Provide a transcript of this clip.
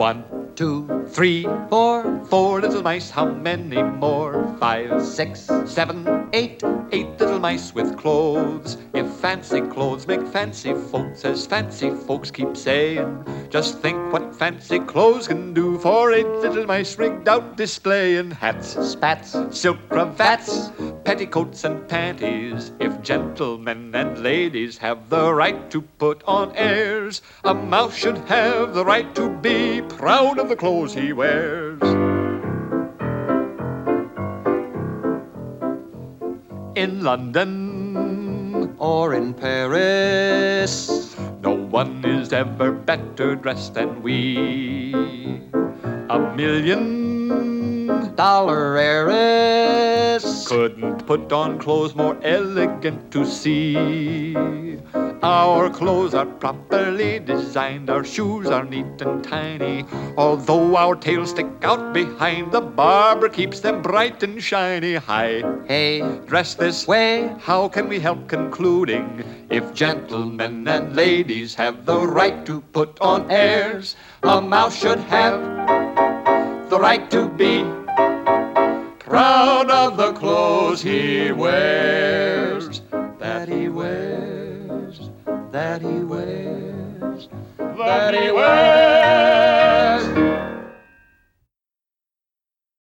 1, 2, 3, 4. 4 little mice, how many more? 5, 6, 7, 8. 8 little mice with clothes. If fancy clothes make fancy folks, as fancy folks keep saying, just think what fancy clothes can do for 8 little mice rigged out displaying hats, spats, silk cravats, petticoats and panties. If gentlemen and ladies have the right to put on airs, a mouse should have the right to be proud of the clothes he wears. In London or in Paris, no one is ever better dressed than we. $1 million heiress couldn't put on clothes more elegant to see. Our clothes are properly designed, our shoes are neat and tiny. Although our tails stick out behind, the barber keeps them bright and shiny. Hi, hey, dress this way, how can we help concluding? If gentlemen and ladies have the right to put on airs, a mouse should have the right to be proud of the clothes he wears, that he wears, that he wears, that he wears.